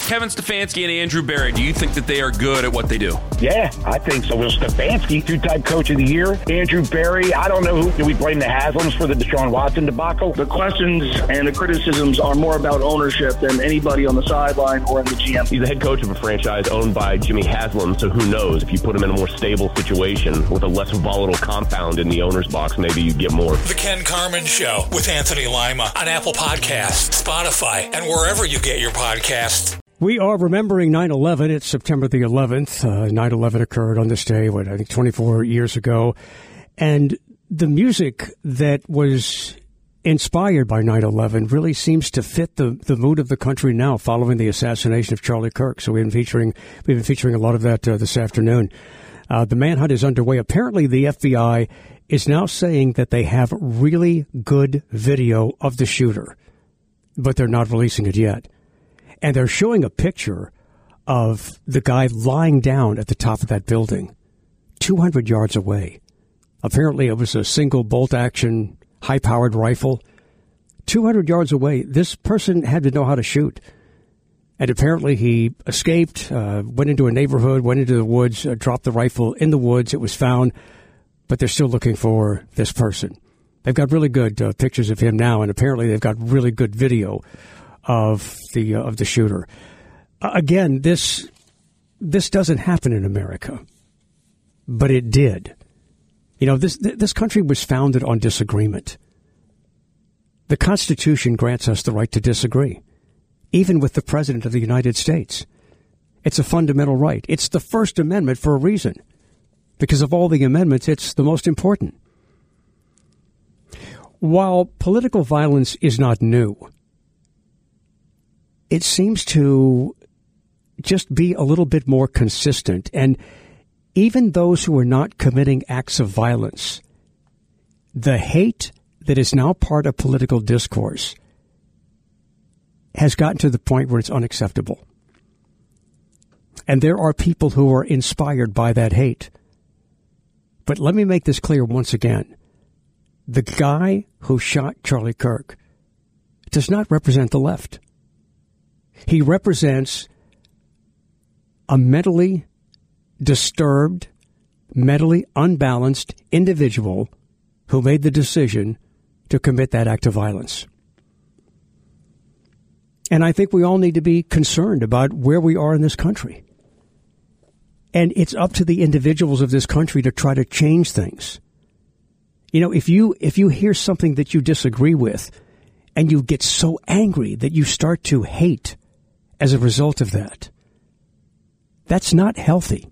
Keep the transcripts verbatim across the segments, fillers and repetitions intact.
Kevin Stefanski and Andrew Berry, do you think that they are good at what they do? Yeah, I think so. Well, Stefanski, two-time coach of the year. Andrew Berry, I don't know who. Do we blame the Haslams for the Deshaun Watson debacle? The questions and the criticisms are more about ownership than anybody on the sideline or in the G M. He's the head coach of a franchise owned by Jimmy Haslam, so who knows? If you put him in a more stable situation with a less volatile compound in the owner's box, maybe you get more. The Ken Carman Show with Anthony Lima on Apple Podcasts, Spotify, and wherever you get your podcasts. We are remembering nine eleven. It's September the eleventh. Uh, nine eleven occurred on this day, what, I think twenty-four years ago. And the music that was inspired by nine eleven really seems to fit the, the mood of the country now following the assassination of Charlie Kirk. So we've been featuring, we've been featuring a lot of that uh, this afternoon. Uh, the manhunt is underway. Apparently the F B I is now saying that they have really good video of the shooter, but they're not releasing it yet. And they're showing a picture of the guy lying down at the top of that building, two hundred yards away. Apparently it was a single bolt-action, high-powered rifle. two hundred yards away, this person had to know how to shoot. And apparently he escaped, uh, went into a neighborhood, went into the woods, uh, dropped the rifle in the woods. It was found, but they're still looking for this person. They've got really good uh, pictures of him now, and apparently they've got really good video of the uh, of the shooter. Uh, again, this this doesn't happen in America, but it did. You know, this this country was founded on disagreement. The Constitution grants us the right to disagree, even with the President of the United States. It's a fundamental right. It's the First Amendment for a reason. Because of all the amendments, it's the most important. While political violence is not new, it seems to just be a little bit more consistent. And even those who are not committing acts of violence, the hate that is now part of political discourse has gotten to the point where it's unacceptable. And there are people who are inspired by that hate. But let me make this clear once again. The guy who shot Charlie Kirk does not represent the left. He represents a mentally disturbed, mentally unbalanced individual who made the decision to commit that act of violence. And I think we all need to be concerned about where we are in this country. And it's up to the individuals of this country to try to change things. You know, if you if you hear something that you disagree with and you get so angry that you start to hate as a result of that, that's not healthy.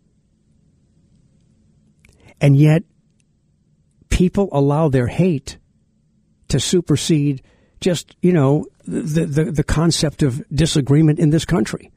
And yet, people allow their hate to supersede just, you know, the, the, the concept of disagreement in this country.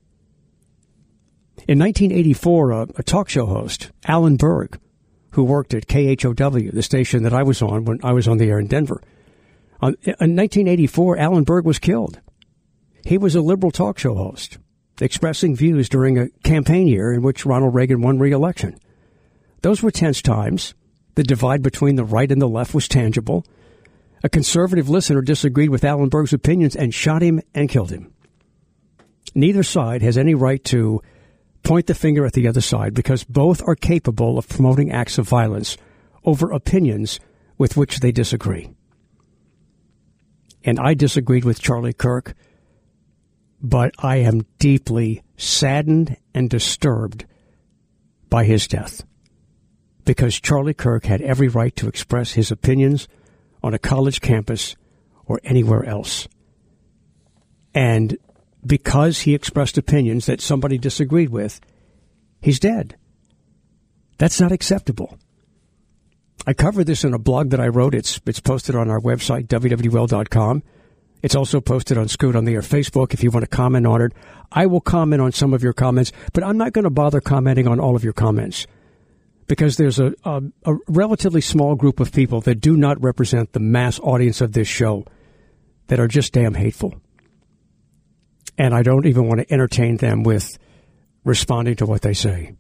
In nineteen eighty-four, a, a talk show host, Alan Berg, who worked at K H O W, the station that I was on when I was on the air in Denver. Uh, in nineteen eighty-four, Alan Berg was killed. He was a liberal talk show host, expressing views during a campaign year in which Ronald Reagan won re-election. Those were tense times. The divide between the right and the left was tangible. A conservative listener disagreed with Alan Berg's opinions and shot him and killed him. Neither side has any right to point the finger at the other side because both are capable of promoting acts of violence over opinions with which they disagree. And I disagreed with Charlie Kirk, but I am deeply saddened and disturbed by his death because Charlie Kirk had every right to express his opinions on a college campus or anywhere else. And because he expressed opinions that somebody disagreed with, he's dead. That's not acceptable. I covered this in a blog that I wrote. It's it's posted on our website, W W L dot com. It's also posted on Scoot on the Air Facebook if you want to comment on it. I will comment on some of your comments, but I'm not going to bother commenting on all of your comments because there's a, a, a relatively small group of people that do not represent the mass audience of this show that are just damn hateful. And I don't even want to entertain them with responding to what they say.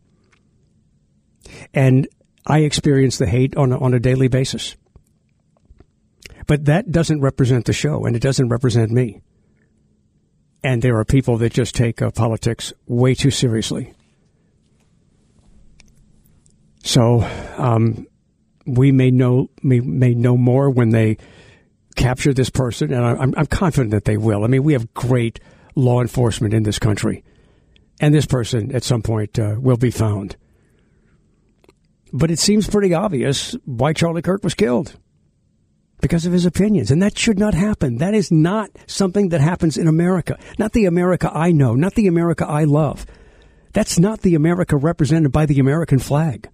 And I experience the hate on a, on a daily basis. But that doesn't represent the show, and it doesn't represent me. And there are people that just take uh, politics way too seriously. So um, we may know may, may know more when they capture this person, and I'm, I'm confident that they will. I mean, we have great law enforcement in this country, and this person at some point uh, will be found. But it seems pretty obvious why Charlie Kirk was killed. Because of his opinions. And that should not happen. That is not something that happens in America. Not the America I know. Not the America I love. That's not the America represented by the American flag.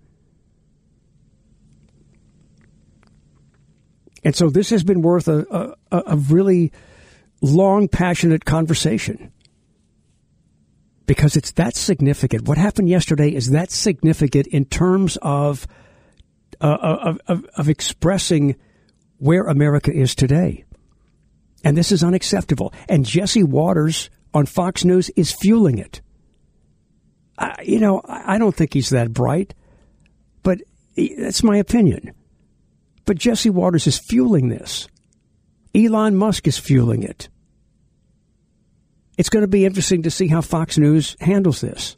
And so this has been worth a, a, a really long, passionate conversation. Because it's that significant. What happened yesterday is that significant in terms of uh, of, of, of expressing where America is today. And this is unacceptable. And Jesse Waters on Fox News is fueling it. I, you know, I don't think he's that bright, but that's my opinion. But Jesse Waters is fueling this. Elon Musk is fueling it. It's going to be interesting to see how Fox News handles this.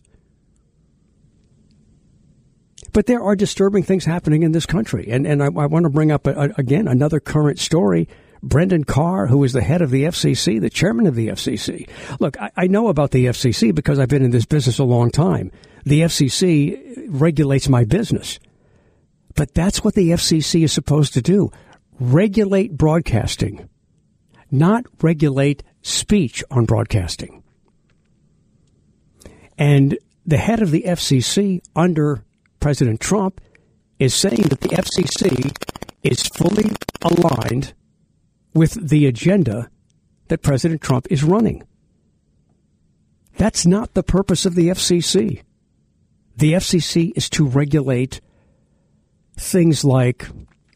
But there are disturbing things happening in this country. And and I, I want to bring up, a, a, again, another current story. Brendan Carr, who is the head of the F C C, the chairman of the F C C. Look, I, I know about the F C C because I've been in this business a long time. The F C C regulates my business. But that's what the F C C is supposed to do. Regulate broadcasting, not regulate speech on broadcasting. And the head of the F C C under President Trump is saying that the F C C is fully aligned with the agenda that President Trump is running. That's not the purpose of the F C C. The F C C is to regulate things like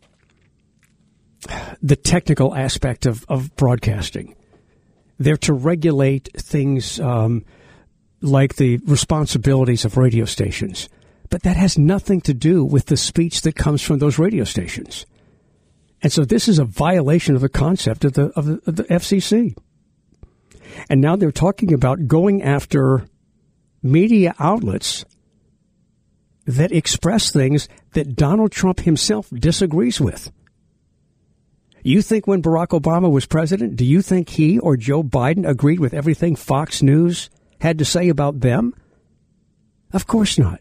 the technical aspect of, of broadcasting. They're to regulate things um, like the responsibilities of radio stations. But that has nothing to do with the speech that comes from those radio stations. And so this is a violation of the concept of the, of the, of the F C C. And now they're talking about going after media outlets that express things that Donald Trump himself disagrees with. You think when Barack Obama was president, do you think he or Joe Biden agreed with everything Fox News had to say about them? Of course not.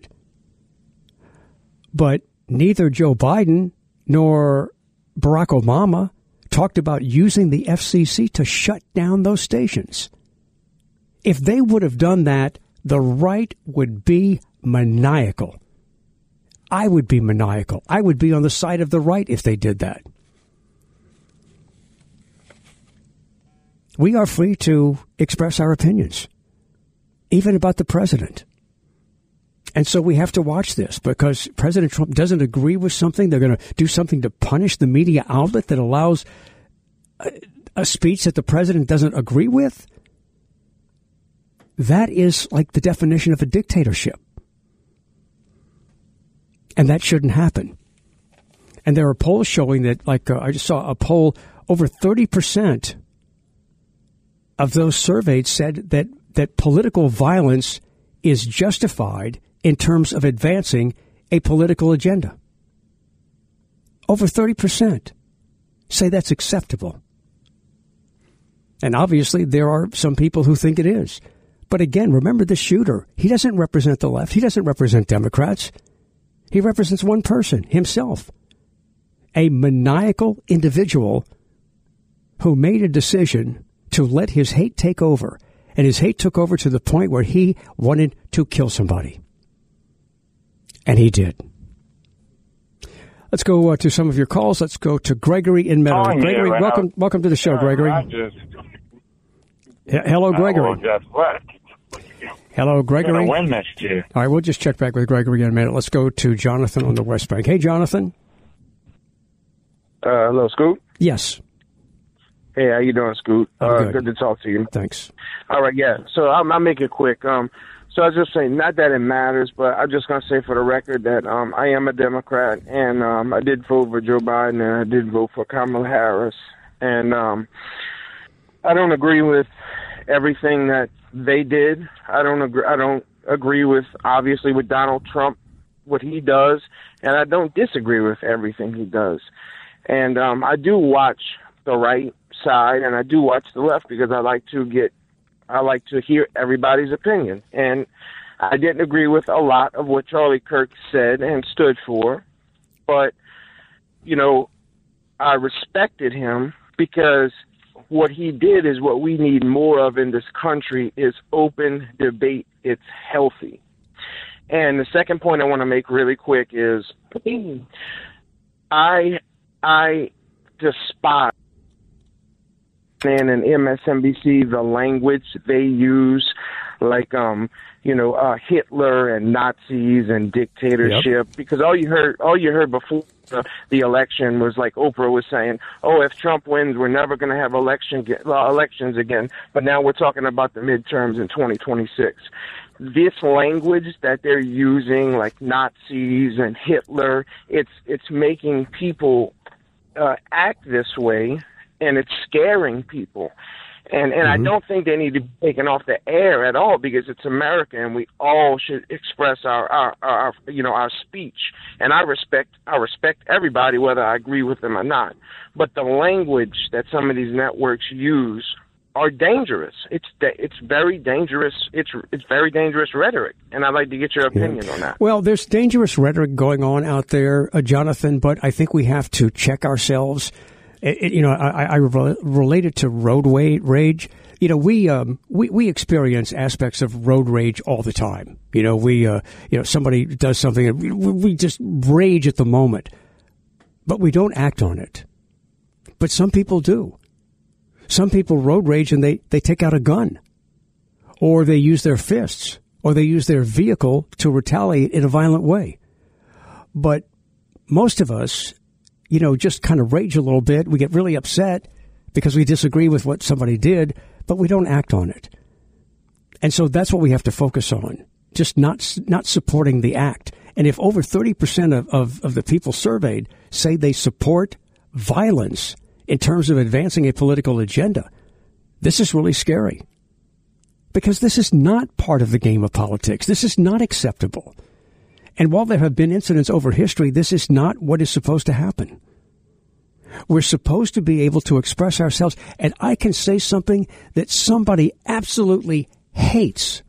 But neither Joe Biden nor Barack Obama talked about using the F C C to shut down those stations. If they would have done that, the right would be maniacal. I would be maniacal. I would be on the side of the right if they did that. We are free to express our opinions, even about the president. And so we have to watch this because President Trump doesn't agree with something. They're going to do something to punish the media outlet that allows a, a speech that the president doesn't agree with. That is like the definition of a dictatorship. And that shouldn't happen. And there are polls showing that, like uh, I just saw a poll, over thirty percent of those surveyed said that, that political violence is justified in terms of advancing a political agenda. Over thirty percent say that's acceptable. And obviously there are some people who think it is. But again, remember the shooter. He doesn't represent the left. He doesn't represent Democrats. He represents one person, himself. A maniacal individual who made a decision to let his hate take over. And his hate took over to the point where he wanted to kill somebody. And he did. Let's go uh, to some of your calls. Let's go to Gregory in Meadow. Oh, Gregory, yeah, welcome welcome to the show, uh, Gregory. I just, H- Hello, Gregory. I just what? Hello, Gregory. Win next year. All right, we'll just check back with Gregory in a minute. Let's go to Jonathan on the West Bank. Hey, Jonathan. Uh, hello, Scoot. Yes. Hey, how you doing, Scoot? I'm Uh, good. good to talk to you. Thanks. All right, yeah. So I'll, I'll make it quick. Um, so I was just saying, not that it matters, but I'm just gonna say for the record that um, I am a Democrat, and um, I did vote for Joe Biden, and I did vote for Kamala Harris, and um, I don't agree with everything that they did. I don't agree. I don't agree with, obviously, with Donald Trump, what he does, and I don't disagree with everything he does. And um, I do watch the right side, and I do watch the left because I like to get, I like to hear everybody's opinion. And I didn't agree with a lot of what Charlie Kirk said and stood for, but, you know, I respected him because what he did is what we need more of in this country is open debate. It's healthy. And the second point I want to make really quick is I I despise and in M S N B C the language they use, like um you know uh, Hitler and Nazis and dictatorship, yep. because all you heard all you heard before the, the election was like Oprah was saying, oh, if Trump wins, we're never going to have election uh, elections again. But now we're talking about the midterms in twenty twenty-six. This language that they're using, like Nazis and Hitler, it's it's making people uh, act this way, and it's scaring people. And and mm-hmm. I don't think they need to be taken off the air at all because it's America, and we all should express our, our, our you know our speech. And I respect I respect everybody, whether I agree with them or not. But the language that some of these networks use are dangerous. It's it's very dangerous. It's it's very dangerous rhetoric, and I'd like to get your opinion yeah. on that. Well, there's dangerous rhetoric going on out there, uh, Jonathan. But I think we have to check ourselves. It, it, you know, I, I relate it to road rage. You know, we um we, we experience aspects of road rage all the time. You know, we uh you know somebody does something and we, we just rage at the moment, but we don't act on it. But some people do. Some people road rage and they, they take out a gun, or they use their fists, or they use their vehicle to retaliate in a violent way. But most of us, you know, just kind of rage a little bit. We get really upset because we disagree with what somebody did, but we don't act on it. And so that's what we have to focus on, just not not supporting the act. And if over thirty percent of, of, of the people surveyed say they support violence in terms of advancing a political agenda, this is really scary. Because this is not part of the game of politics. This is not acceptable. And while there have been incidents over history, this is not what is supposed to happen. We're supposed to be able to express ourselves, and I can say something that somebody absolutely hates.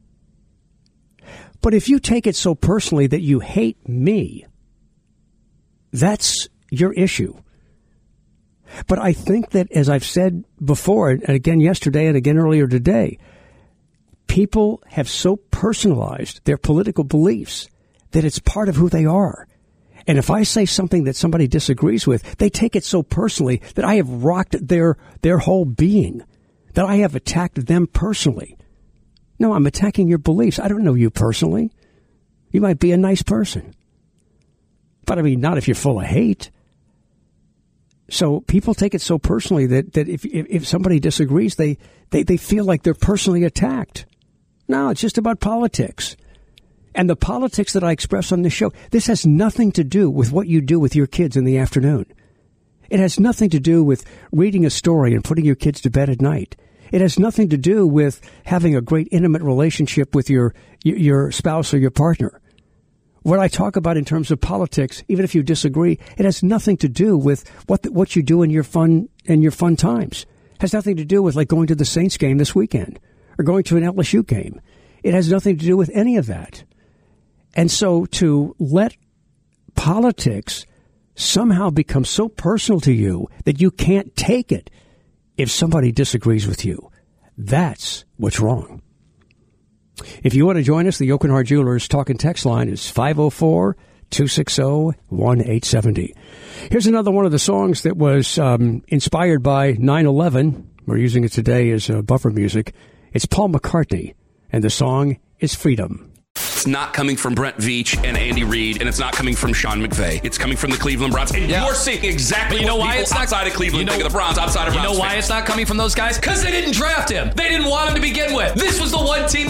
But if you take it so personally that you hate me, that's your issue. But I think that, as I've said before, and again yesterday and again earlier today, people have so personalized their political beliefs that it's part of who they are. And if I say something that somebody disagrees with, they take it so personally that I have rocked their their whole being, that I have attacked them personally. No, I'm attacking your beliefs. I don't know you personally. You might be a nice person. But I mean, not if you're full of hate. So people take it so personally that, that if, if if somebody disagrees, they, they, they feel like they're personally attacked. No, it's just about politics. And the politics that I express on this show, this has nothing to do with what you do with your kids in the afternoon. It has nothing to do with reading a story and putting your kids to bed at night. It has nothing to do with having a great intimate relationship with your your spouse or your partner. What I talk about in terms of politics, even if you disagree, it has nothing to do with what the, what you do in your fun in your fun times. It has nothing to do with like going to the Saints game this weekend or going to an L S U game. It has nothing to do with any of that. And so to let politics somehow become so personal to you that you can't take it if somebody disagrees with you, that's what's wrong. If you want to join us, the Oakenhart Jewelers talk and text line is five oh four, two six oh, one eight seven oh. Here's another one of the songs that was um, inspired by nine eleven. We're using it today as uh, buffer music. It's Paul McCartney, and the song is Freedom. It's not coming from Brent Veach and Andy Reid, and it's not coming from Sean McVay. It's coming from the Cleveland Browns. And yeah. you're seeing exactly you know what why people it's not, outside of Cleveland you know, think of the Browns, outside of Browns. You know why fans. It's not coming from those guys? Because they didn't draft him. They didn't want him to begin with. This was the one team that wanted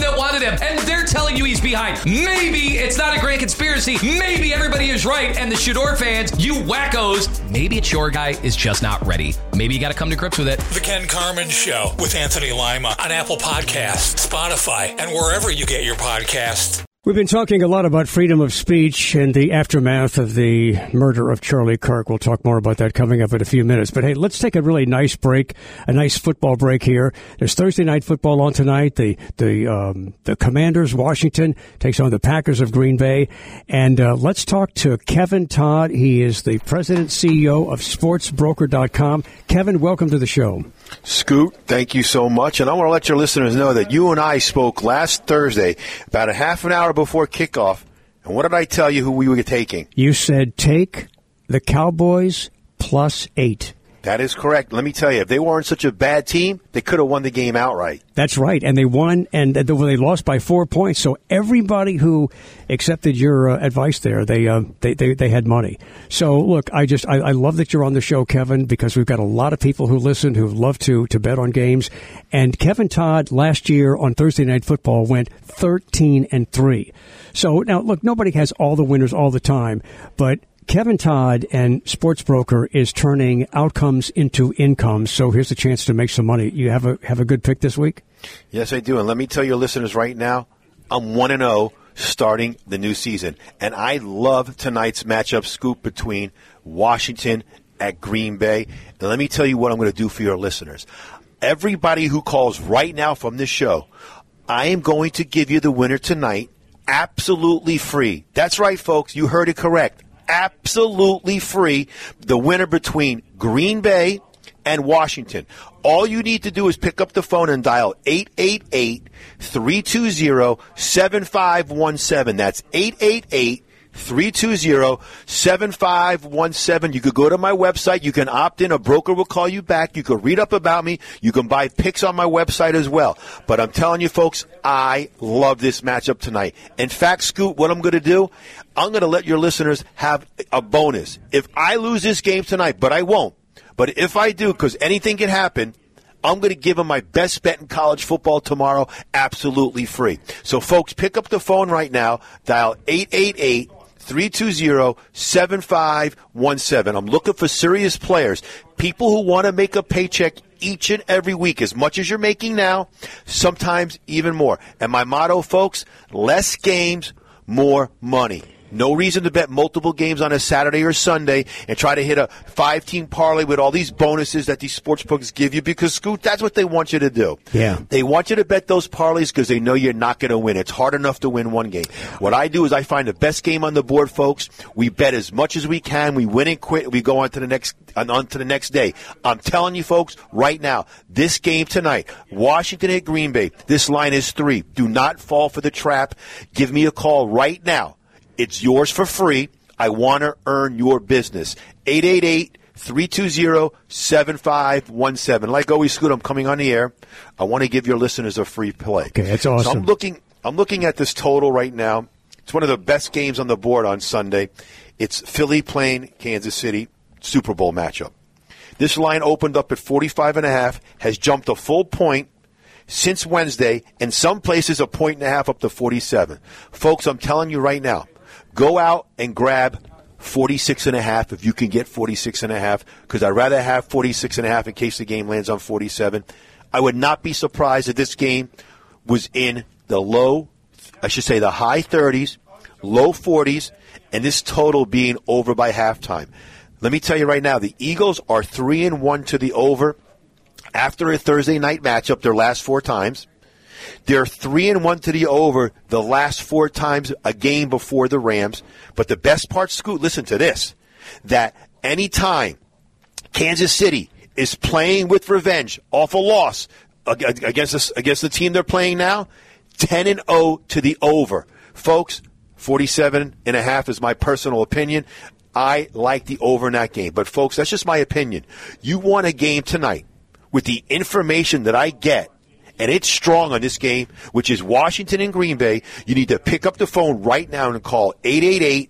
him, and they're telling you he's behind. Maybe it's not a grand conspiracy. Maybe everybody is right, and the Shador fans, you wackos, maybe it's your guy is just not ready. Maybe you got to come to grips with it. The Ken Carman Show with Anthony Lima on Apple Podcasts, Spotify, and wherever you get your podcasts. We've been talking a lot about freedom of speech and the aftermath of the murder of Charlie Kirk. We'll talk more about that coming up in a few minutes. But hey, let's take a really nice break, a nice football break here. There's Thursday night football on tonight. The the um, the Commanders, Washington, takes on the Packers of Green Bay. And uh, let's talk to Kevin Todd. He is the president, C E O of sports broker dot com. Kevin, welcome to the show. Scoot, thank you so much. And I want to let your listeners know that you and I spoke last Thursday, about a half an hour before kickoff. And what did I tell you who we were taking? You said take the Cowboys plus eight. That is correct. Let me tell you, if they weren't such a bad team, they could have won the game outright. That's right. And they won, and they lost by four points. So everybody who accepted your uh, advice there, they, uh, they they they had money. So, look, I just I, I love that you're on the show, Kevin, because we've got a lot of people who listen who love to, to bet on games. And Kevin Todd last year on Thursday Night Football went thirteen and three. So, now, look, nobody has all the winners all the time, but Kevin Todd and Sportsbroker is turning outcomes into income. So here's a chance to make some money. You have a have a good pick this week? Yes, I do. And let me tell your listeners right now, I'm one and oh starting the new season. And I love tonight's matchup scoop between Washington at Green Bay. And let me tell you what I'm going to do for your listeners. Everybody who calls right now from this show, I am going to give you the winner tonight absolutely free. That's right, folks. You heard it correct. Absolutely free, the winner between Green Bay and Washington. All you need to do is pick up the phone and dial eight eight eight, three two zero, seven five one seven. That's eight eight eight, three two zero, seven five one seven. You could go to my website. You can opt in. A broker will call you back. You could read up about me. You can buy picks on my website as well. But I'm telling you, folks, I love this matchup tonight. In fact, Scoot, what I'm going to do, I'm going to let your listeners have a bonus. If I lose this game tonight, but I won't, but if I do, because anything can happen, I'm going to give them my best bet in college football tomorrow absolutely free. So, folks, pick up the phone right now. Dial eight eight eight, three two zero, seven five one seven. I'm looking for serious players, people who want to make a paycheck each and every week, as much as you're making now, sometimes even more. And my motto, folks, less games, more money. No reason to bet multiple games on a Saturday or Sunday and try to hit a five-team parlay with all these bonuses that these sports books give you because, Scoot, that's what they want you to do. Yeah. They want you to bet those parlays because they know you're not going to win. It's hard enough to win one game. What I do is I find the best game on the board, folks. We bet as much as we can. We win and quit. We go on to the next on to the next day. I'm telling you, folks, right now, this game tonight, Washington at Green Bay, this line is three. Do not fall for the trap. Give me a call right now. It's yours for free. I want to earn your business. eight eight eight, three two zero, seven five one seven. Like always, Scoot, I'm coming on the air. I want to give your listeners a free play. Okay, that's awesome. So I'm looking, I'm looking at this total right now. It's one of the best games on the board on Sunday. It's Philly playing Kansas City, Super Bowl matchup. This line opened up at forty-five and a half, has jumped a full point since Wednesday, and some places a point and a half up to forty-seven. Folks, I'm telling you right now, go out and grab forty-six and a half if you can get forty-six and a half, because I'd rather have forty-six and a half in case the game lands on forty-seven. I would not be surprised if this game was in the low, I should say the high thirties, low forties, and this total being over by halftime. Let me tell you right now, the Eagles are three and one to the over after a Thursday night matchup their last four times. They're three and one to the over the last four times a game before the Rams. But the best part, Scoot, listen to this, that any time Kansas City is playing with revenge off a loss against the, against the team they're playing now, ten and oh to the over. Folks, forty-seven and a half is my personal opinion. I like the over in that game. But, folks, that's just my opinion. You want a game tonight with the information that I get, and it's strong on this game, which is Washington and Green Bay. You need to pick up the phone right now and call eight eight eight,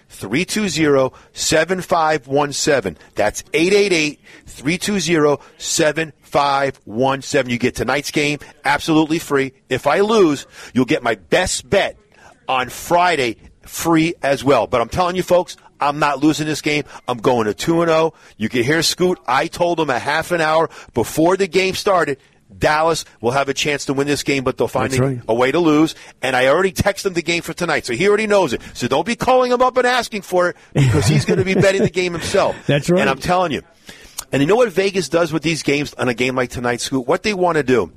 three two zero, seven five one seven. That's eight eight eight, three two zero, seven five one seven. You get tonight's game absolutely free. If I lose, you'll get my best bet on Friday free as well. But I'm telling you, folks, I'm not losing this game. I'm going to two and oh. You can hear Scoot. I told him a half an hour before the game started, Dallas will have a chance to win this game, but they'll find a, right. a way to lose. And I already texted him the game for tonight, so he already knows it. So don't be calling him up and asking for it, because he's going to be betting the game himself. That's right. And I'm telling you. And you know what Vegas does with these games on a game like tonight, Scoot? What they want to do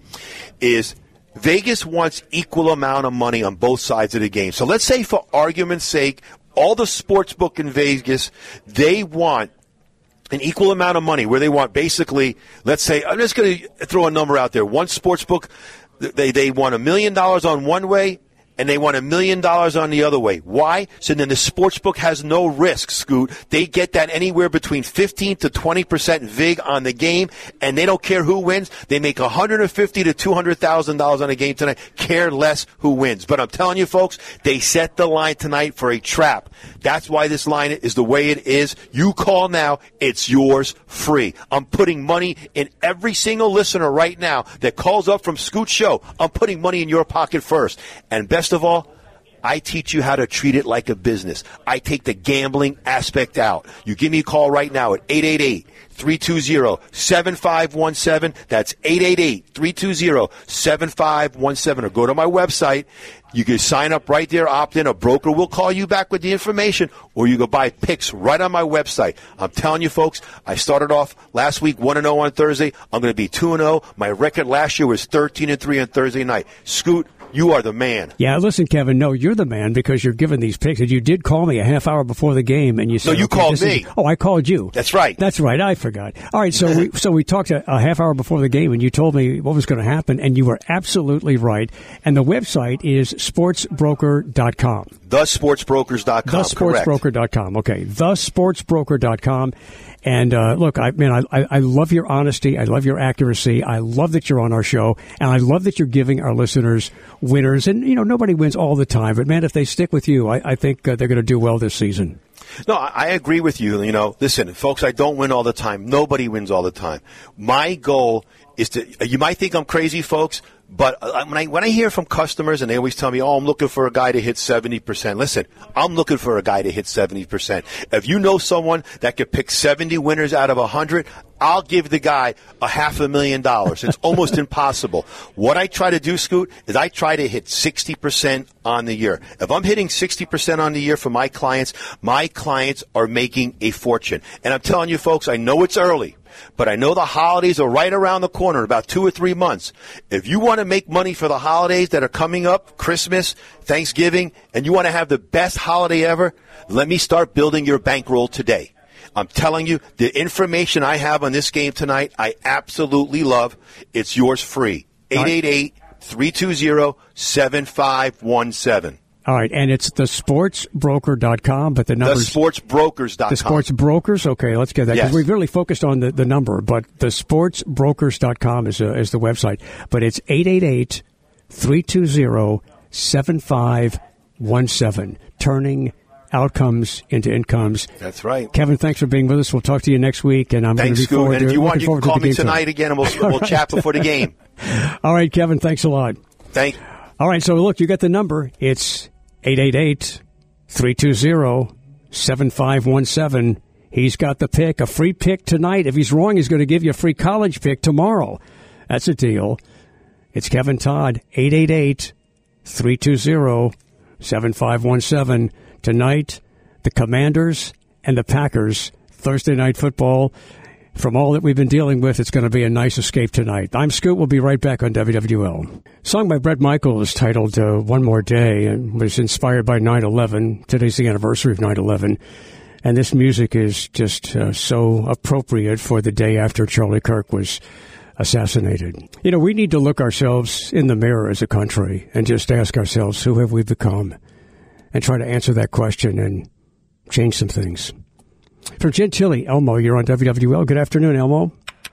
is Vegas wants equal amount of money on both sides of the game. So let's say, for argument's sake, all the sports book in Vegas, they want an equal amount of money, where they want basically, let's say, I'm just going to throw a number out there. One sports book, they, they want a million dollars on one way, and they want a million dollars on the other way. Why? So then the sports book has no risk, Scoot. They get that anywhere between fifteen to twenty percent vig on the game, and they don't care who wins. They make one hundred fifty thousand to two hundred thousand dollars on a game tonight, care less who wins. But I'm telling you, folks, they set the line tonight for a trap. That's why this line is the way it is. You call now, it's yours free. I'm putting money in every single listener right now that calls up from Scoot's show. I'm putting money in your pocket first. And best of all, I teach you how to treat it like a business. I take the gambling aspect out. You give me a call right now at eight eight eight, three two zero, seven five one seven. That's eight eight eight, three two zero, seven five one seven. Or go to my website. You can sign up right there, opt in. A broker will call you back with the information, or you can buy picks right on my website. I'm telling you, folks, I started off last week one and oh on Thursday. I'm going to be two and oh. My record last year was thirteen and three on Thursday night. Scoot, you are the man. Yeah, listen, Kevin, no, you're the man, because you're giving these picks. And you did call me a half hour before the game, and you said, no, you okay, called me. Is, oh, I called you. That's right. That's right. I forgot. All right, so we so we talked a, a half hour before the game, and you told me what was going to happen, and you were absolutely right. And the website is sports broker dot com. the sports brokers dot com. the sports broker dot com. Okay, the sports broker dot com. And uh, look, I man, I, I love your honesty. I love your accuracy. I love that you're on our show, and I love that you're giving our listeners winners. And you know, nobody wins all the time, but man, if they stick with you, I, I think uh, they're going to do well this season. No, I agree with you. You know, listen, folks, I don't win all the time. Nobody wins all the time. My goal is to. You might think I'm crazy, folks. But when I when I hear from customers and they always tell me, oh, I'm looking for a guy to hit seventy percent. Listen, I'm looking for a guy to hit seventy percent. If you know someone that could pick seventy winners out of one hundred, I'll give the guy a half a million dollars. It's almost impossible. What I try to do, Scoot, is I try to hit sixty percent on the year. If I'm hitting sixty percent on the year for my clients, my clients are making a fortune. And I'm telling you, folks, I know it's early, but I know the holidays are right around the corner, about two or three months. If you want to make money for the holidays that are coming up, Christmas, Thanksgiving, and you want to have the best holiday ever, let me start building your bankroll today. I'm telling you, the information I have on this game tonight, I absolutely love. It's yours free. eight eight eight, three two zero, seven five one seven. All right, and it's the sports broker dot com, but the number the sports brokers dot com. The Sports Brokers? Okay, let's get that, because yes. we've really focused on the, the number, but the sports brokers dot com is, uh, is the website. But it's eight eight eight, three two zero, seven five one seven, turning outcomes into incomes. That's right. Kevin, thanks for being with us. We'll talk to you next week, and I'm going to be forward and if to, you want, you can call to me tonight again, and we'll, we'll right. chat before the game. All right, Kevin, thanks a lot. Thank you. All right, so look, you got the number. It's eight eight eight, three two zero, seven five one seven. He's got the pick, a free pick tonight. If he's wrong, he's going to give you a free college pick tomorrow. That's a deal. It's Kevin Todd, eight eight eight, three two zero, seven five one seven. Tonight, the Commanders and the Packers, Thursday Night Football. From all that we've been dealing with, it's going to be a nice escape tonight. I'm Scoot. We'll be right back on W W L. Song by Bret Michaels titled uh, One More Day, and was inspired by nine eleven. Today's the anniversary of nine eleven. And this music is just uh, so appropriate for the day after Charlie Kirk was assassinated. You know, we need to look ourselves in the mirror as a country and just ask ourselves, who have we become? And try to answer that question and change some things. From Gentilly, Elmo, you're on W W L. Good afternoon, Elmo.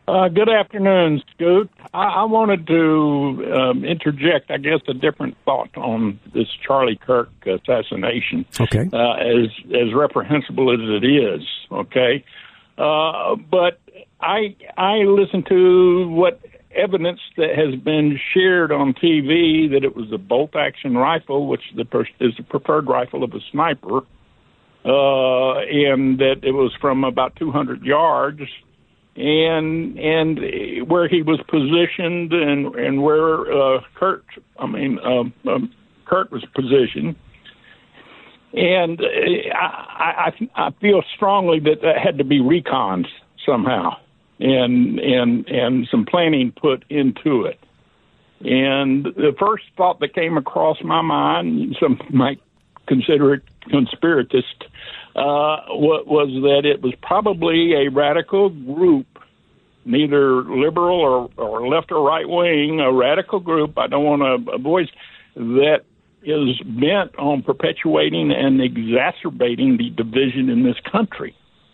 Uh, good afternoon, Scoot. I, I wanted to um, interject, I guess, a different thought on this Charlie Kirk assassination. Okay. Uh, as as reprehensible as it is, okay. Uh, but I I listened to what evidence that has been shared on T V that it was a bolt-action rifle, which the per- is the preferred rifle of a sniper, uh, and that it was from about two hundred yards. And and where he was positioned, and and where uh, Kurt, I mean um, um, Kurt was positioned, and I, I I feel strongly that that had to be recons somehow, and and and some planning put into it. And the first thought that came across my mind, some might consider it conspiratist, uh, was that it was probably a radical group, neither liberal or, or left or right wing, a radical group, I don't want to voice, that is bent on perpetuating and exacerbating the division in this country.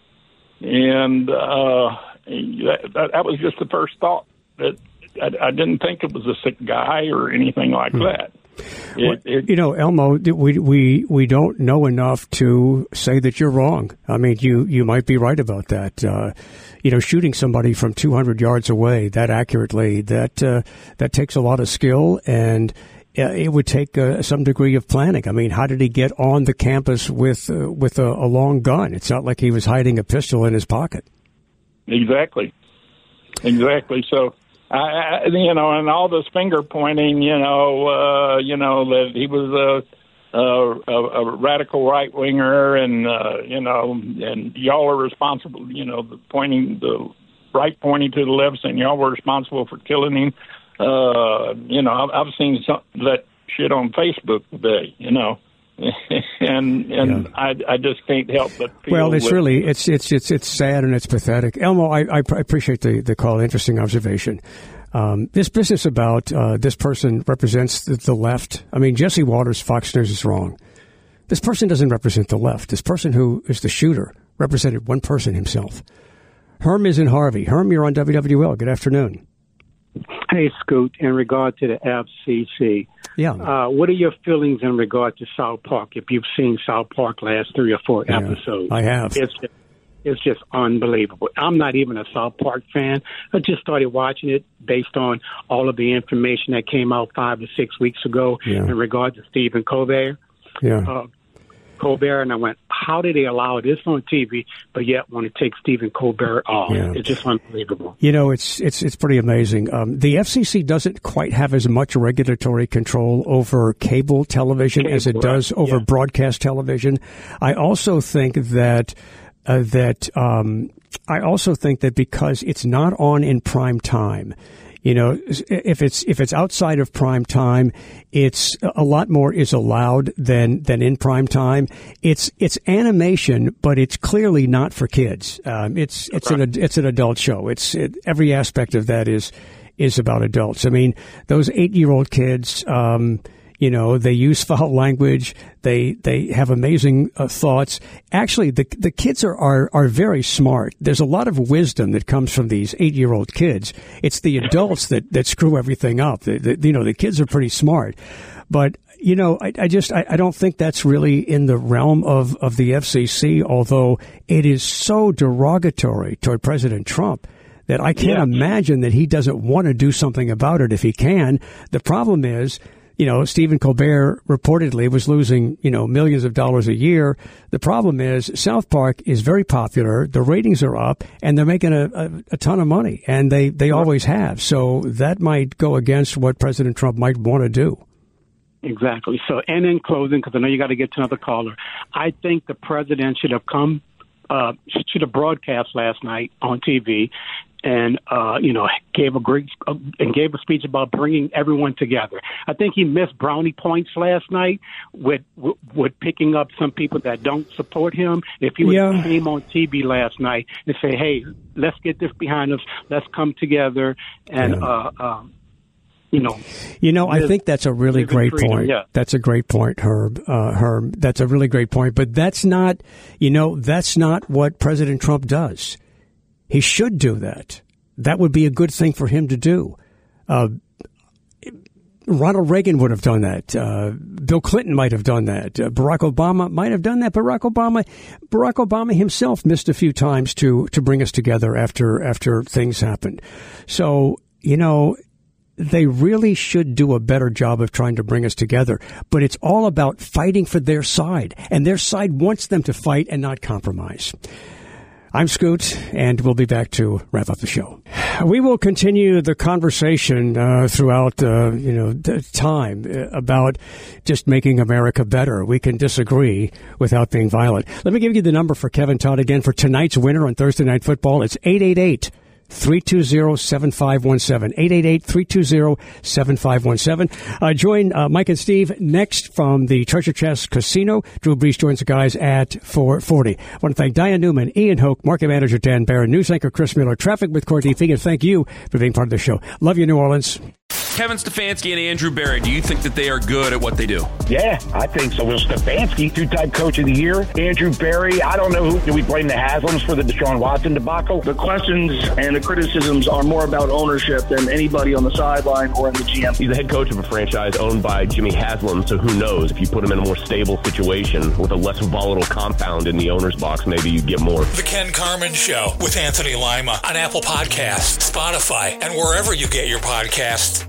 And uh, that, that was just the first thought. That I, I didn't think it was a sick guy or anything like hmm. that. It, it, you know, Elmo, we we we don't know enough to say that you're wrong. I mean, you, you might be right about that. Uh, you know, shooting somebody from two hundred yards away that accurately, that uh, that takes a lot of skill, and uh, it would take uh, some degree of planning. I mean, how did he get on the campus with uh, with a, a long gun? It's not like he was hiding a pistol in his pocket. Exactly, exactly. So. I, you know, and all this finger pointing, you know, uh, you know that he was a, a, a radical right winger, and uh, you know, and y'all are responsible. You know, the pointing the right pointing to the left, saying y'all were responsible for killing him. Uh, you know, I've, I've seen some that shit on Facebook today. You know. and and yeah. I I just can't help but feel well, it's with, really it's it's it's it's sad and it's pathetic. Elmo, I I appreciate the the call. Interesting observation. Um, this business about uh, this person represents the, the left. I mean, Jesse Waters, Fox News, is wrong. This person doesn't represent the left. This person who is the shooter represented one person himself. Herm is in Harvey. Herm, you're on W W L. Good afternoon. Hey, Scoot, in regard to the F C C, yeah. Uh, what are your feelings in regard to South Park? If you've seen South Park last three or four yeah, episodes, I have. It's just, it's just unbelievable. I'm not even a South Park fan. I just started watching it based on all of the information that came out five or six weeks ago yeah. in regard to Stephen Colbert. Yeah. Uh, Colbert, and I went, how did they allow this on T V, but yet want to take Stephen Colbert off? Yeah. It's just unbelievable. You know, it's it's it's pretty amazing. Um, the F C C doesn't quite have as much regulatory control over cable television cable, as it does right. over yeah. broadcast television. I also think that uh, that um, I also think that because it's not on in prime time. You know, if it's if it's outside of prime time, it's a lot more is allowed than than in prime time. It's it's animation, but it's clearly not for kids. Um, it's it's right. an it's an adult show. It's it, every aspect of that is is about adults. I mean, those eight year old kids. Um, You know, they use foul language. They they have amazing uh, thoughts. Actually, the the kids are, are are very smart. There's a lot of wisdom that comes from these eight year old kids. It's the adults that, that screw everything up. The, the, you know, the kids are pretty smart, but you know, I, I just I, I don't think that's really in the realm of of the F C C. Although it is so derogatory toward President Trump that I can't yeah. imagine that he doesn't want to do something about it if he can. The problem is, you know, Stephen Colbert reportedly was losing, you know, millions of dollars a year. The problem is South Park is very popular. The ratings are up and they're making a, a, a ton of money, and they, they always have. So that might go against what President Trump might want to do. Exactly. So, and in closing, because I know you got to get to another caller, I think the president should have come, uh, should have broadcast last night on T V and, uh, you know, gave a great uh, and gave a speech about bringing everyone together. I think he missed brownie points last night with with, with picking up some people that don't support him. If he would yeah. have came on T V last night and say, hey, let's get this behind us, let's come together and, yeah. uh, um, you know, you know, live, I think that's a really great freedom, point. Yeah. That's a great point, Herb. Uh, Herb, that's a really great point. But that's not, you know, that's not what President Trump does. He should do that. that would be a good thing for him to do. Uh, Ronald Reagan would have done that. Uh, Bill Clinton might have done that. Uh, Barack Obama might have done that. Barack Obama, Barack Obama himself missed a few times to to bring us together after after things happened. So, you know, they really should do a better job of trying to bring us together. But it's all about fighting for their side, and their side wants them to fight and not compromise. I'm Scoot, and we'll be back to wrap up the show. We will continue the conversation uh, throughout, uh, you know, time about just making America better. We can disagree without being violent. Let me give you the number for Kevin Todd again for tonight's winner on Thursday Night Football. It's eight eight eight, three two zero, seven five one seven. eight eight eight, three two zero, seven five one seven. Uh, join uh, Mike and Steve next from the Treasure Chest Casino. Drew Brees joins the guys at four forty. I want to thank Diane Newman, Ian Hoke, market manager Dan Barron, news anchor Chris Miller, traffic with Courtney Fee, and thank you for being part of the show. Love you, New Orleans. Kevin Stefanski and Andrew Berry, do you think that they are good at what they do? Yeah, I think so. Will Stefanski, two-time coach of the year. Andrew Berry, I don't know who. Do we blame the Haslams for the Deshaun Watson debacle? The questions and the criticisms are more about ownership than anybody on the sideline or in the G M. He's the head coach of a franchise owned by Jimmy Haslam, so who knows? If you put him in a more stable situation with a less volatile compound in the owner's box, maybe you get more. The Ken Carman Show with Anthony Lima on Apple Podcasts, Spotify, and wherever you get your podcasts.